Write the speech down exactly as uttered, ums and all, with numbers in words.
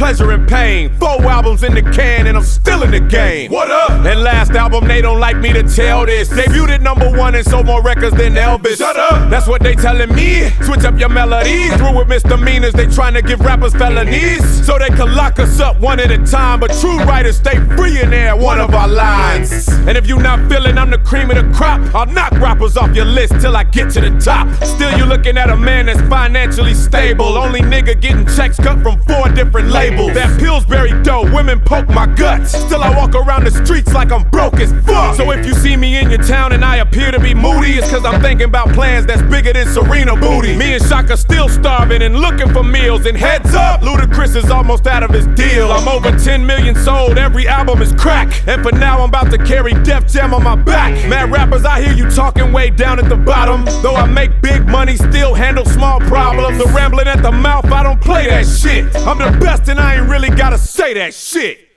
pleasure and pain. Four albums in the can and I'm still in the game. What up? And last album, they don't like me to tell this. Debuted at number one and sold more records than Elvis. Shut up! That's what they telling me. Switch up your melodies. Through with misdemeanors, they trying to give rappers felonies. So they can lock us up one at a time. But true writers stay free in there, one of our lines. And if you not feeling I'm the cream of the crop, I'll knock rappers off your list till I get to the top. Still you looking at a man that's financially stable. Only nigga getting checks cut from four different labels. That Pillsbury dough, women poke my guts. Still I walk around the streets like I'm broke as fuck. So if you see me in your town and I appear to be moody, it's cause I'm thinking about plans that's bigger than Serena Booty. Me and Shaka still starving and looking for meals. And heads up, Ludacris is almost out of his deal. I'm over ten million sold, every album is crack. And for now I'm about to carry Def Jam on my back. Mad rappers, I hear you talking way down at the bottom. Though I make big money, still handle small problems. The rambling at the mouth, I don't play that shit. I'm the best and I ain't really gotta say that shit.